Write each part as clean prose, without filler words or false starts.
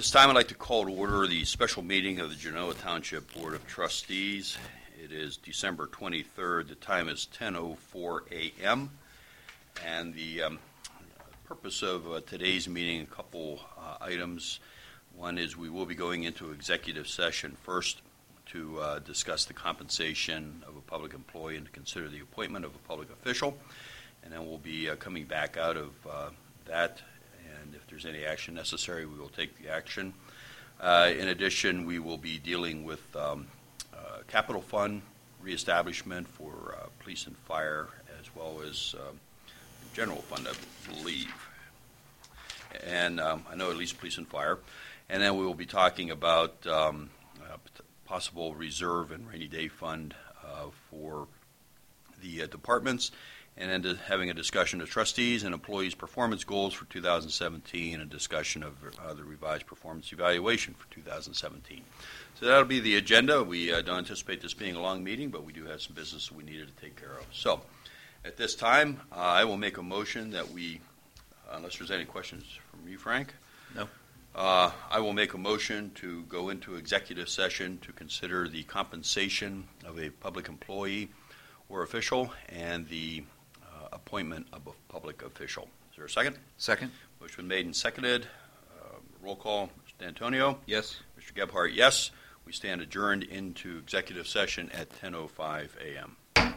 This time I'd like to call to order the special meeting of the Genoa Township Board of Trustees. It is December 23rd. The time is 10:04 a.m. And the purpose of today's meeting, a couple items. One is we will be going into executive session first to discuss the compensation of a public employee and to consider the appointment of a public official. And then we'll be coming back out of that. And if there's any action necessary, we will take the action. In addition, we will be dealing with capital fund reestablishment for police and fire, as well as general fund, I believe. And I know at least police and fire. And then we will be talking about possible reserve and rainy day fund for the departments. And then having a discussion of trustees and employees' performance goals for 2017 and a discussion of the revised performance evaluation for 2017. So that'll be the agenda. We don't anticipate this being a long meeting, but we do have some business we needed to take care of. So at this time, I will make a motion that we, unless there's any questions from you, Frank? No. I will make a motion to go into executive session to consider the compensation of a public employee or official and the appointment of a public official. Is there a second? Second. Motion been made and seconded. Roll call. Mr. D'Antonio? Yes. Mr. Gebhardt, yes. We stand adjourned into executive session at 10:05 a.m.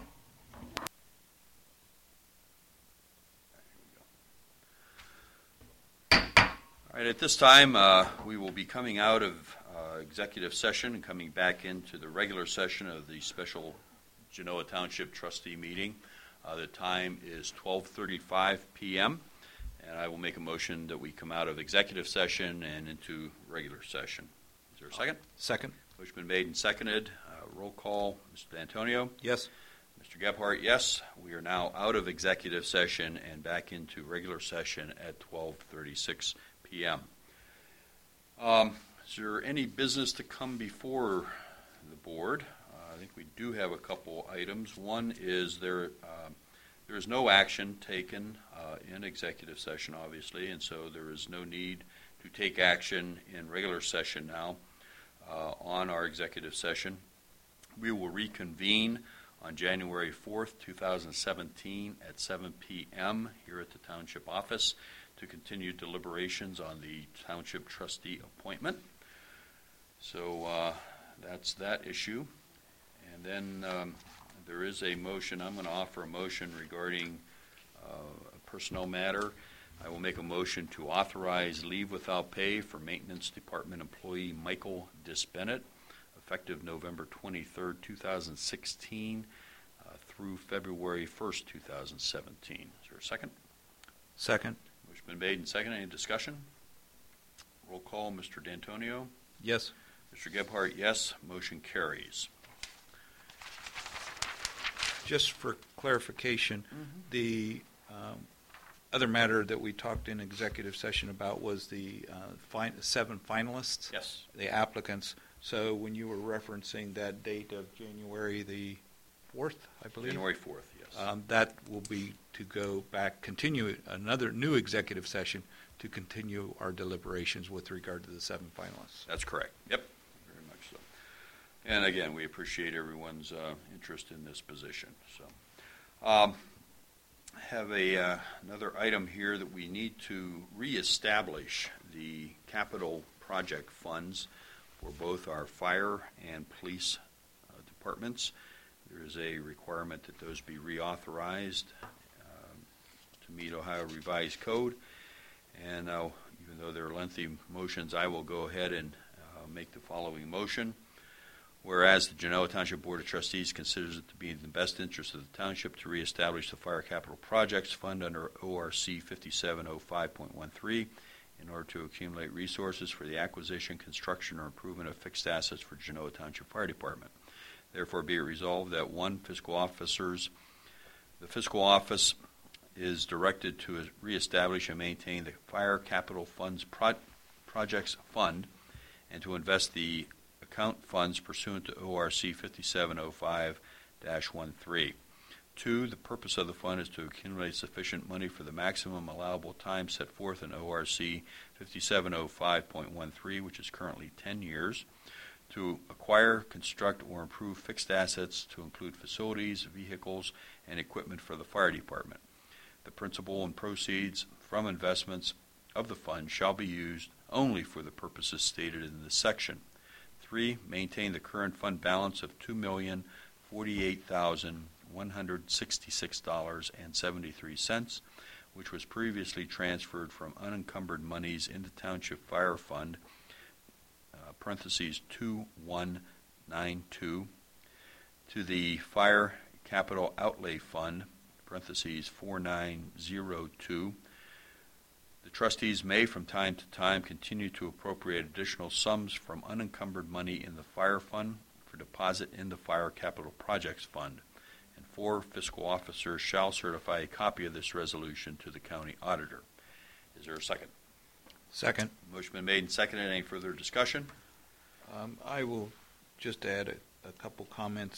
All right, at this time, we will be coming out of executive session and coming back into the regular session of the special Genoa Township trustee meeting. The time is 12:35 p.m., and I will make a motion that we come out of executive session and into regular session. Is there a second? Second. Motion been made and seconded. Roll call. Mr. D'Antonio? Yes. Mr. Gebhardt, yes. We are now out of executive session and back into regular session at 12:36 p.m. Is there any business to come before the board? I think we do have a couple items. One is there is no action taken in executive session, obviously, and so there is no need to take action in regular session now on our executive session. We will reconvene on January 4th, 2017 at 7 p.m. here at the Township office to continue deliberations on the Township trustee appointment. So that's that issue. And then there is a motion. I'm going to offer a motion regarding a personnel matter. I will make a motion to authorize leave without pay for Maintenance Department employee Michael Disbennett, effective November 23rd, 2016 through February 1st, 2017. Is there a second? Second. Motion been made and seconded. Any discussion? Roll call. Mr. D'Antonio? Yes. Mr. Gebhardt, yes. Motion carries. Just for clarification, the other matter that we talked in executive session about was the 7 finalists, Yes. the applicants. So when you were referencing that date of January the 4th, I believe? January 4th, yes. That will be to go back, continue another new executive session to continue our deliberations with regard to the 7 finalists. That's correct. Yep, very much so. And again, we appreciate everyone's interest in this position. So, have another item here that we need to reestablish the capital project funds for both our fire and police departments. There is a requirement that those be reauthorized to meet Ohio Revised Code. And now, even though they're lengthy motions, I will go ahead and make the following motion. Whereas the Genoa Township Board of Trustees considers it to be in the best interest of the Township to reestablish the Fire Capital Projects Fund under ORC 5705.13 in order to accumulate resources for the acquisition, construction, or improvement of fixed assets for Genoa Township Fire Department. Therefore, be it resolved that the fiscal office is directed to reestablish and maintain the Fire Capital Funds Projects Fund and to invest the account funds pursuant to ORC 5705-13. 2, the purpose of the fund is to accumulate sufficient money for the maximum allowable time set forth in ORC 5705.13, which is currently 10 years, to acquire, construct, or improve fixed assets to include facilities, vehicles, and equipment for the fire department. The principal and proceeds from investments of the fund shall be used only for the purposes stated in this section. 3, maintain the current fund balance of $2,048,166.73, which was previously transferred from unencumbered monies in the Township Fire Fund, parentheses 2192, to the Fire Capital Outlay Fund, parentheses 4902. The trustees may from time to time continue to appropriate additional sums from unencumbered money in the fire fund for deposit in the Fire Capital Projects Fund. And 4, fiscal officers shall certify a copy of this resolution to the county auditor. Is there a second? Second. Motion been made and seconded. Any further discussion? I will just add a couple comments.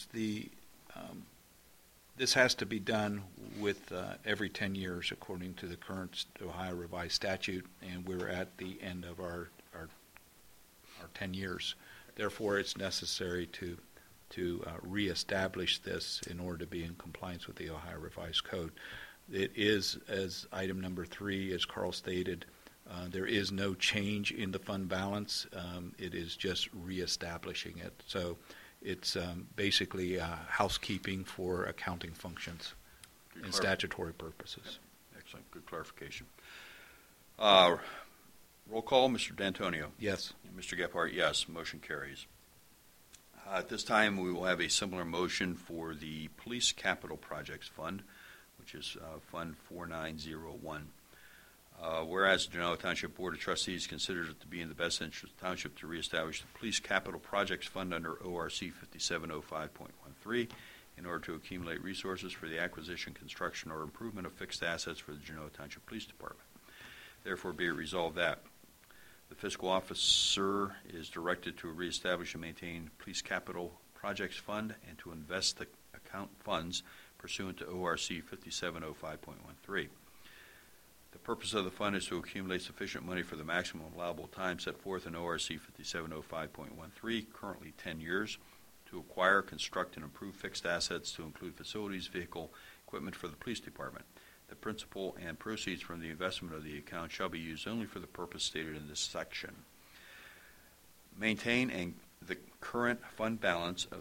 This has to be done with every 10 years according to the current Ohio Revised Statute, and we're at the end of our 10 years. Therefore, it's necessary to reestablish this in order to be in compliance with the Ohio Revised Code. It is, as item number 3, as Carl stated, there is no change in the fund balance. It is just reestablishing it. So it's basically housekeeping for accounting functions and statutory purposes. Excellent. Good clarification. Roll call, Mr. D'Antonio. Yes. Mr. Gephardt, yes. Motion carries. At this time, we will have a similar motion for the Police Capital Projects Fund, which is Fund 4901. Whereas the Genoa Township Board of Trustees considers it to be in the best interest of the Township to reestablish the Police Capital Projects Fund under ORC 5705.13 in order to accumulate resources for the acquisition, construction, or improvement of fixed assets for the Genoa Township Police Department. Therefore, be it resolved that the fiscal officer is directed to reestablish and maintain Police Capital Projects Fund and to invest the account funds pursuant to ORC 5705.13. The purpose of the fund is to accumulate sufficient money for the maximum allowable time set forth in ORC 5705.13, currently 10 years, to acquire, construct, and improve fixed assets to include facilities, vehicle, equipment for the police department. The principal and proceeds from the investment of the account shall be used only for the purpose stated in this section. Maintain the current fund balance of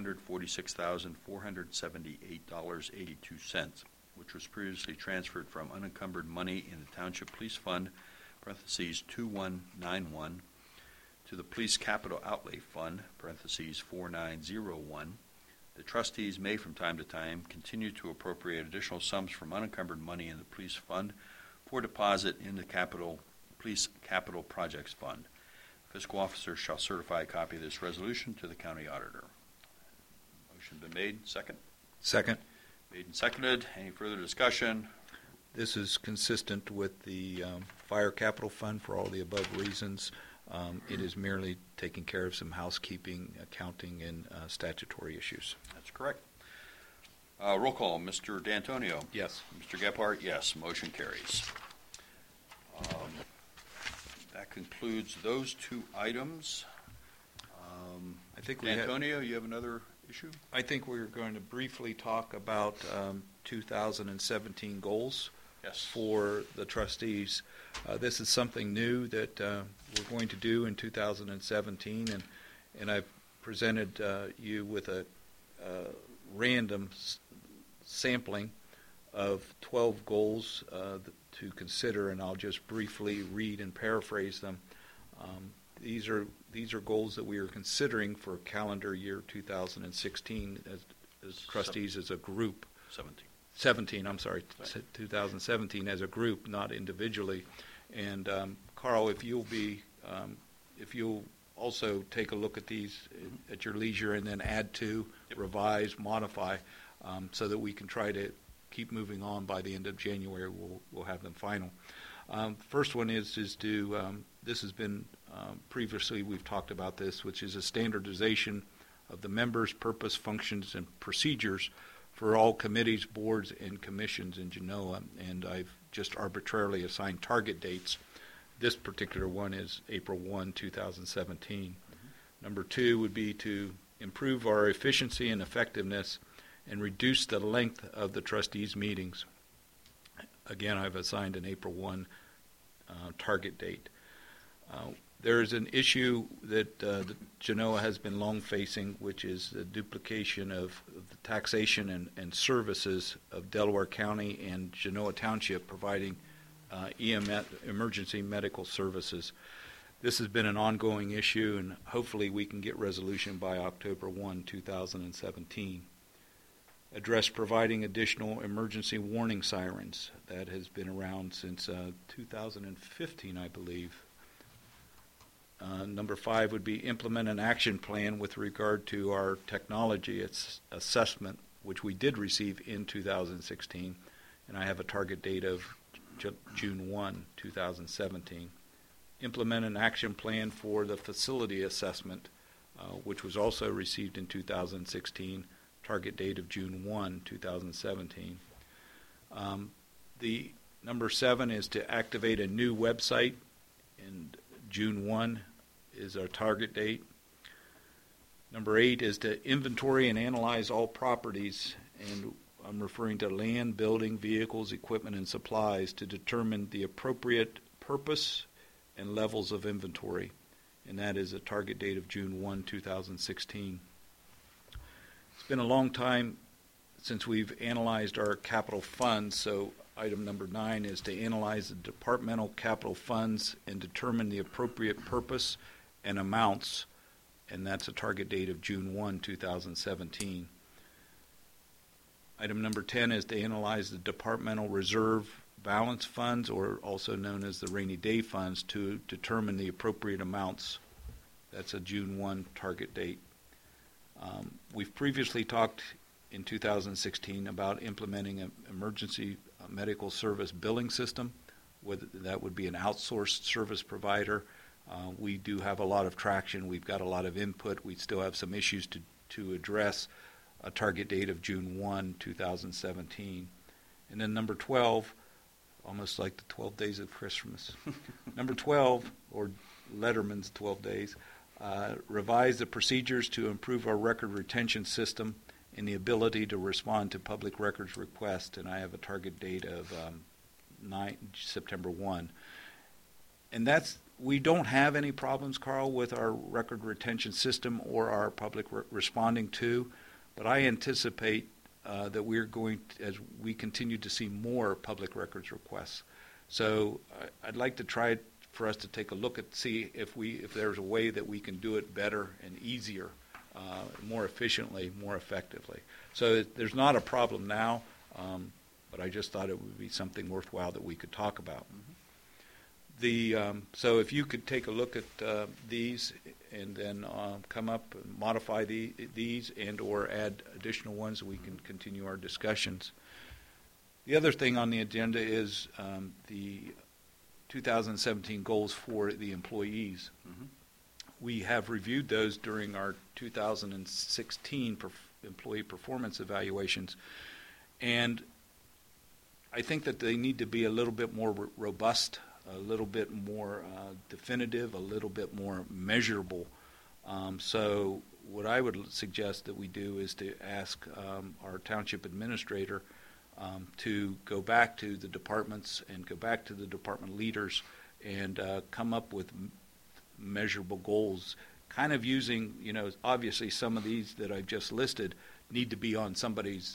$746,478.82, which was previously transferred from unencumbered money in the Township Police Fund, parentheses 2191, to the Police Capital Outlay Fund, parentheses 4901. The trustees may from time to time continue to appropriate additional sums from unencumbered money in the Police Fund for deposit in the Police Capital Projects Fund. Fiscal officer shall certify a copy of this resolution to the county auditor. Motion been made. Second? Second. Made and seconded. Any further discussion? This is consistent with the Fire Capital Fund for all the above reasons. It is merely taking care of some housekeeping, accounting, and statutory issues. That's correct. Roll call. Mr. D'Antonio. Yes. Mr. Gephardt, yes. Motion carries. That concludes those 2 items. I think D'Antonio, you have another issue? I think we're going to briefly talk about 2017 goals. Yes. For the trustees. This is something new that we're going to do in 2017, and I've presented you with a random sampling of 12 goals to consider, and I'll just briefly read and paraphrase them. These are goals that we are considering for calendar year 2016 as trustees as a group. 17, I'm sorry, 2017 as a group, not individually. And Carl, if you'll also take a look at these at your leisure and then add to, revise, modify, so that we can try to keep moving on by the end of January. We'll have them final. First one is to this has been previously we've talked about this, which is a standardization of the members' purpose, functions, and procedures for all committees, boards, and commissions in Genoa, and I've just arbitrarily assigned target dates. This particular one is April 1, 2017. Number 2 would be to improve our efficiency and effectiveness and reduce the length of the trustees' meetings. Again, I've assigned an April 1 target date. There is an issue that Genoa has been long facing, which is the duplication of the taxation and services of Delaware County and Genoa Township providing EMS, emergency medical services. This has been an ongoing issue, and hopefully we can get resolution by October 1, 2017. Address providing additional emergency warning sirens. That has been around since 2015, I believe. Number 5 would be implement an action plan with regard to our technology assessment, which we did receive in 2016, and I have a target date of June 1, 2017. Implement an action plan for the facility assessment, which was also received in 2016, target date of June 1, 2017. The number 7 is to activate a new website, and June 1 is our target date. Number 8 is to inventory and analyze all properties, and I'm referring to land, building, vehicles, equipment, and supplies to determine the appropriate purpose and levels of inventory, and that is a target date of June 1, 2016. It's been a long time since we've analyzed our capital funds, so item number 9 is to analyze the departmental capital funds and determine the appropriate purpose and amounts, and that's a target date of June 1, 2017. Item number 10 is to analyze the departmental reserve balance funds, or also known as the rainy day funds, to determine the appropriate amounts. That's a June 1 target date. We've previously talked in 2016 about implementing an emergency medical service billing system. Whether that would be an outsourced service provider. We do have a lot of traction. We've got a lot of input. We still have some issues to address. A target date of June 1, 2017. And then number 12, almost like the 12 days of Christmas. Number 12, or Letterman's 12 days, revise the procedures to improve our record retention system and the ability to respond to public records requests, and I have a target date of September 1. And we don't have any problems, Carl, with our record retention system or our public responding to, but I anticipate that we're going to, as we continue to see more public records requests. So I'd like to try for us to take a look at, see if there's a way that we can do it better and easier, more efficiently, more effectively. So there's not a problem now, but I just thought it would be something worthwhile that we could talk about. Mm-hmm. So if you could take a look at these and then come up and modify these and or add additional ones, we can continue our discussions. The other thing on the agenda is the 2017 goals for the employees. Mm-hmm. We have reviewed those during our 2016 employee performance evaluations, and I think that they need to be a little bit more robust, a little bit more definitive, a little bit more measurable. So what I would suggest that we do is to ask our township administrator to go back to the departments and go back to the department leaders and come up with measurable goals, kind of using, obviously some of these that I've just listed need to be on somebody's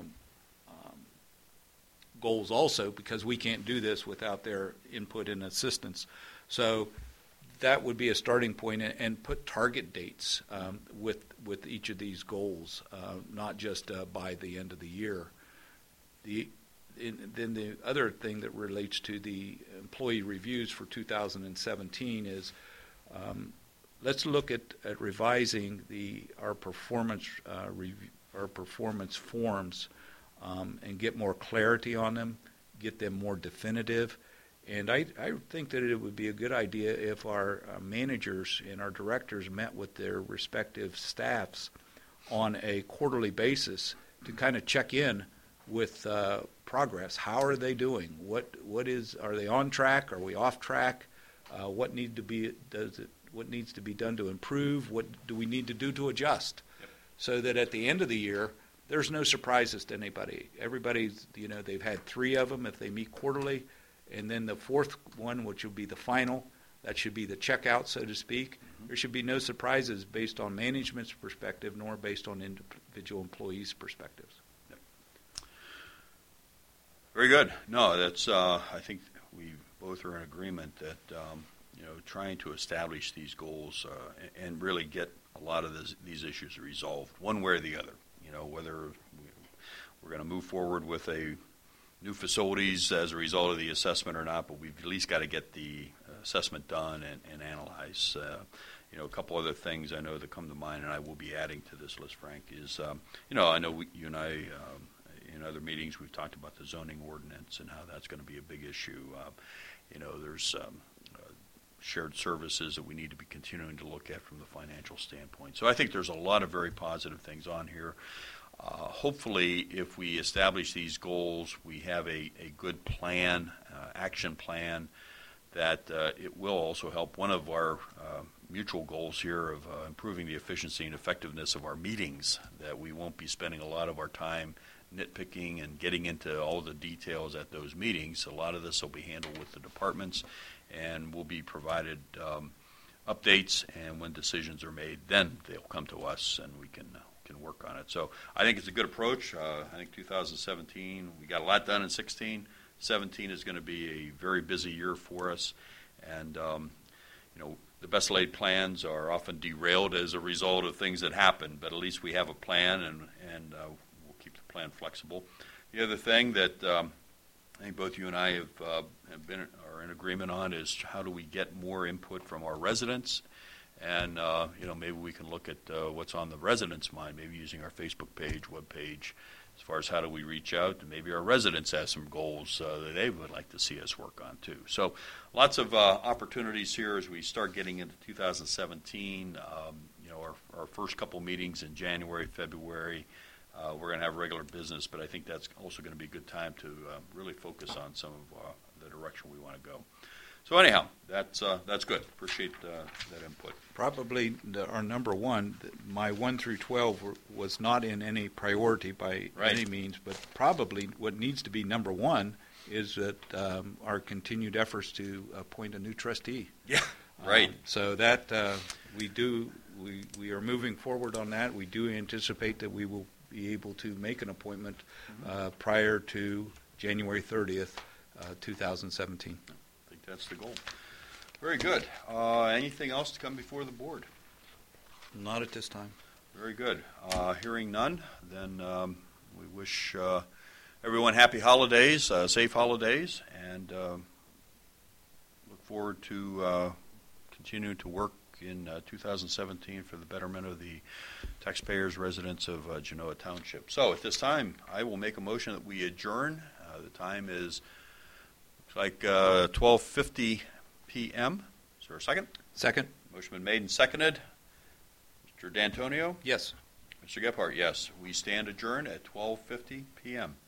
goals also, because we can't do this without their input and assistance. So that would be a starting point, and put target dates with each of these goals, not just by the end of the year. Then the other thing that relates to the employee reviews for 2017 is let's look at revising our performance forms and get more clarity on them, get them more definitive. And I think that it would be a good idea if our managers and our directors met with their respective staffs on a quarterly basis to kind of check in with progress. How are they doing? Are they on track? Are we off track? What needs to be done to improve? What do we need to do to adjust? Yep. So that at the end of the year, there's no surprises to anybody. Everybody's, they've had 3 of them if they meet quarterly, and then the 4th one, which will be the final, that should be the checkout, so to speak. Mm-hmm. There should be no surprises based on management's perspective nor based on individual employees' perspectives. Yep. Very good. No, that's. I think we both are in agreement that trying to establish these goals and really get a lot of these issues resolved one way or the other. Whether we're going to move forward with a new facilities as a result of the assessment or not, but we've at least got to get the assessment done and analyze. A couple other things I know that come to mind, and I will be adding to this list, Frank, is, I know you and I, in other meetings, we've talked about the zoning ordinance and how that's going to be a big issue. There's shared services that we need to be continuing to look at from the financial standpoint. So I think there's a lot of very positive things on here. Hopefully, if we establish these goals, we have a good plan, action plan, that it will also help. One of our mutual goals here of improving the efficiency and effectiveness of our meetings, that we won't be spending a lot of our time nitpicking and getting into all the details at those meetings. A lot of this will be handled with the departments, and will be provided updates, and when decisions are made, then they'll come to us and we can work on it. So I think it's a good approach. I think 2017, we got a lot done in 16. 17 is going to be a very busy year for us, and the best laid plans are often derailed as a result of things that happen, but at least we have a plan, and we'll keep the plan flexible. The other thing that I think both you and I are in agreement on is how do we get more input from our residents, and maybe we can look at what's on the residents' mind, maybe using our Facebook page, web page, as far as how do we reach out, and maybe our residents have some goals that they would like to see us work on too. So lots of opportunities here as we start getting into 2017. Our first couple meetings in January, February. We're going to have regular business, but I think that's also going to be a good time to really focus on some of the direction we want to go. So anyhow, that's good. Appreciate that input. Probably our number one, my 1 through 12 was not in any priority by any means, but probably what needs to be number one is that our continued efforts to appoint a new trustee. Yeah, right. So that we are moving forward on that. We do anticipate that we will be able to make an appointment prior to January 30th, 2017. I think that's the goal. Very good. Anything else to come before the board? Not at this time. Very good. Hearing none, then we wish everyone happy holidays, safe holidays, and look forward to continuing to work in 2017 for the betterment of the taxpayers, residents of Genoa Township. So at this time, I will make a motion that we adjourn. The time is like 12:50 p.m. Is there a second? Second. Motion been made and seconded. Mr. D'Antonio? Yes. Mr. Gephardt, yes. We stand adjourned at 12:50 p.m.